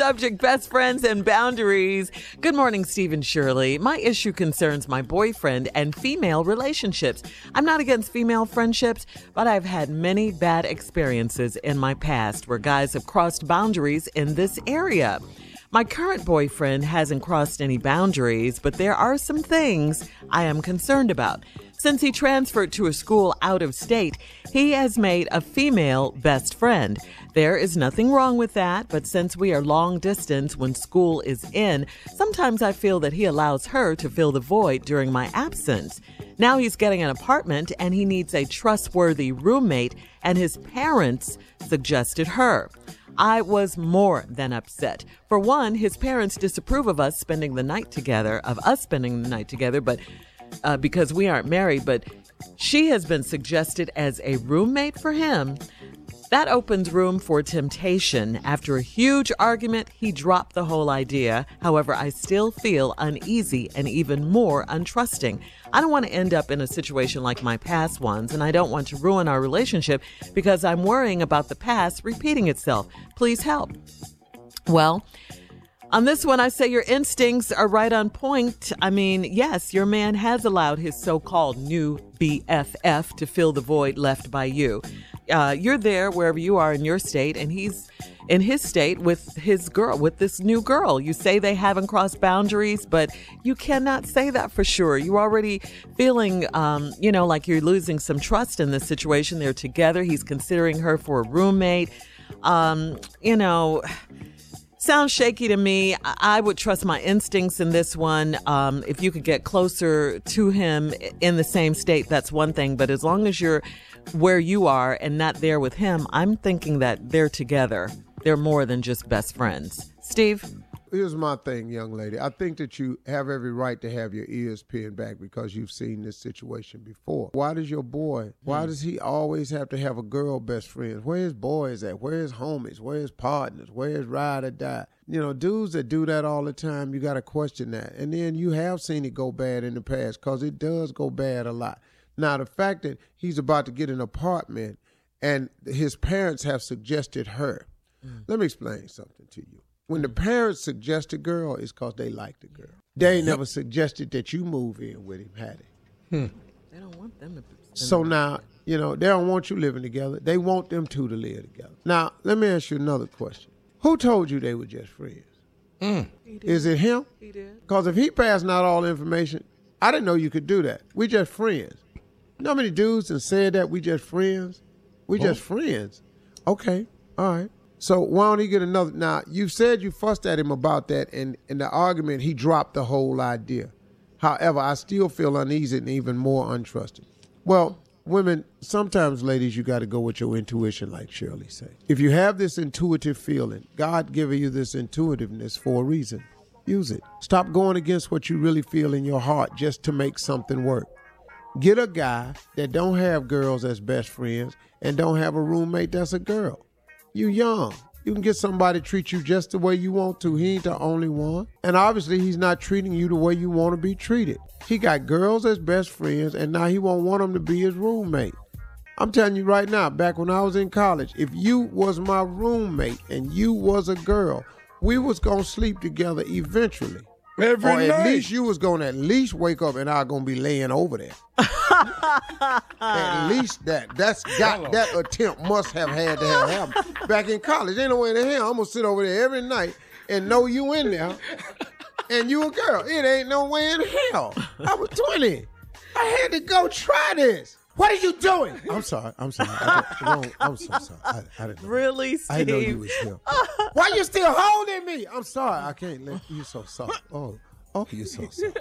subject, best friends and boundaries. Good morning, Steve and Shirley. My issue concerns my boyfriend and female relationships. I'm not against female friendships, but I've had many bad experiences in my past where guys have crossed boundaries in this area. My current boyfriend hasn't crossed any boundaries, but there are some things I am concerned about. Since he transferred to a school out of state, he has made a female best friend. There is nothing wrong with that, but since we are long distance when school is in, sometimes I feel that he allows her to fill the void during my absence. Now he's getting an apartment and he needs a trustworthy roommate, and his parents suggested her. I was more than upset. For one, his parents disapprove of us spending the night together, but because we aren't married, but she has been suggested as a roommate for him. That opens room for temptation. After a huge argument, he dropped the whole idea. However, I still feel uneasy and even more untrusting. I don't want to end up in a situation like my past ones, and I don't want to ruin our relationship because I'm worrying about the past repeating itself. Please help. Well, on this one, I say your instincts are right on point. I mean, yes, your man has allowed his so-called new BFF to fill the void left by you. You're there wherever you are in your state, and he's in his state with his girl, with this new girl. You say they haven't crossed boundaries, but you cannot say that for sure. You're already feeling, like you're losing some trust in this situation. They're together. He's considering her for a roommate. Sounds shaky to me. I would trust my instincts in this one. If you could get closer to him in the same state, that's one thing. But as long as you're where you are and not there with him, I'm thinking that they're together. They're more than just best friends. Steve? Here's my thing, young lady. I think that you have every right to have your ears pinned back because you've seen this situation before. Why does he always have to have a girl best friend? Where his boys at? Where his homies? Where his partners? Where his ride or die? Dudes that do that all the time, you got to question that. And then you have seen it go bad in the past because it does go bad a lot. Now, the fact that he's about to get an apartment and his parents have suggested her. Let me explain something to you. When the parents suggest a girl, it's because they like the girl. They ain't never suggested that you move in with him, had they? They don't want them to. So now, they don't want you living together. They want them two to live together. Now, let me ask you another question. Who told you they were just friends? Is it him? He did. Because if he passing out all the information, I didn't know you could do that. We just friends. You know how many dudes have said that we just friends? We just friends. Okay, all right. So why don't he get another? Now, you said you fussed at him about that, and in the argument, he dropped the whole idea. However, I still feel uneasy and even more untrusting. Well, women, sometimes, ladies, you got to go with your intuition, like Shirley said. If you have this intuitive feeling, God giving you this intuitiveness for a reason, use it. Stop going against what you really feel in your heart just to make something work. Get a guy that don't have girls as best friends and don't have a roommate that's a girl. You young. You can get somebody to treat you just the way you want to. He ain't the only one. And obviously, he's not treating you the way you want to be treated. He got girls as best friends, and now he won't want them to be his roommate. I'm telling you right now, back when I was in college, if you was my roommate and you was a girl, we was going to sleep together eventually. Every night. At least you was going to at least wake up and I going to be laying over there. At least that. That attempt must have had to have happened. Back in college, ain't no way in the hell I'm going to sit over there every night and know you in there and you a girl. It ain't no way in hell. I was 20. I had to go try this. What are you doing? I'm sorry. I'm so sorry. I didn't know. Really, Steve? I didn't know you was here. Why you still holding me? I'm sorry. I can't let you so soft. Oh, you're so soft.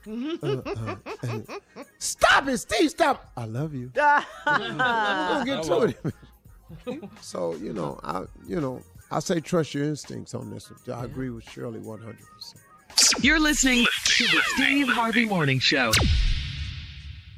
Stop it, Steve. Stop. I love you. We're gonna get to it. So I say trust your instincts on this. I agree with Shirley 100%. You're listening to the Steve Harvey Morning Show.